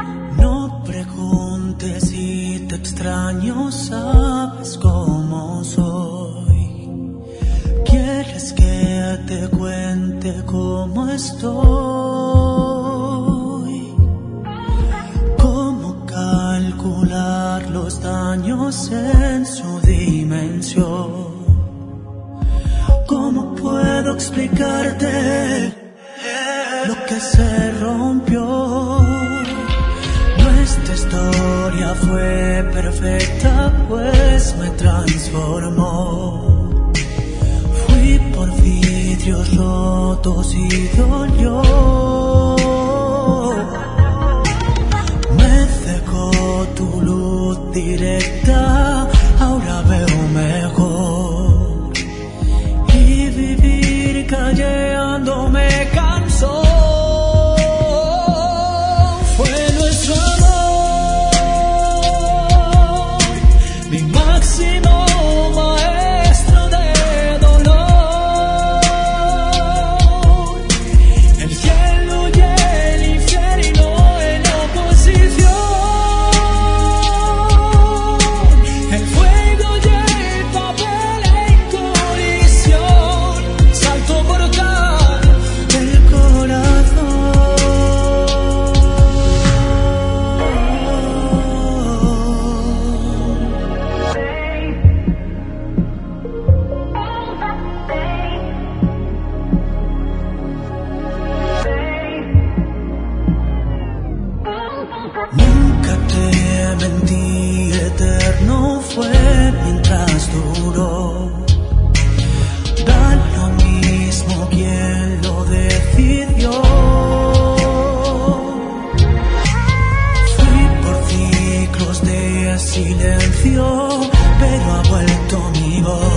No preguntes si te extraño, sabes cómo soy. ¿Quieres que te cuente cómo estoy? ¿Cómo calcular los daños en su dimensión? ¿Cómo puedo explicarte lo que se rompió? Nuestra historia fue perfecta, pues me transformó. Fui por vidrios rotos y dolió. Me cegó tu luz directa, ahora veo mejor. Y vivir calleando me cansó. Nunca te mentí, eterno fue mientras duró. Da lo mismo quien lo decidió. Fui por ciclos de silencio, pero ha vuelto mi voz.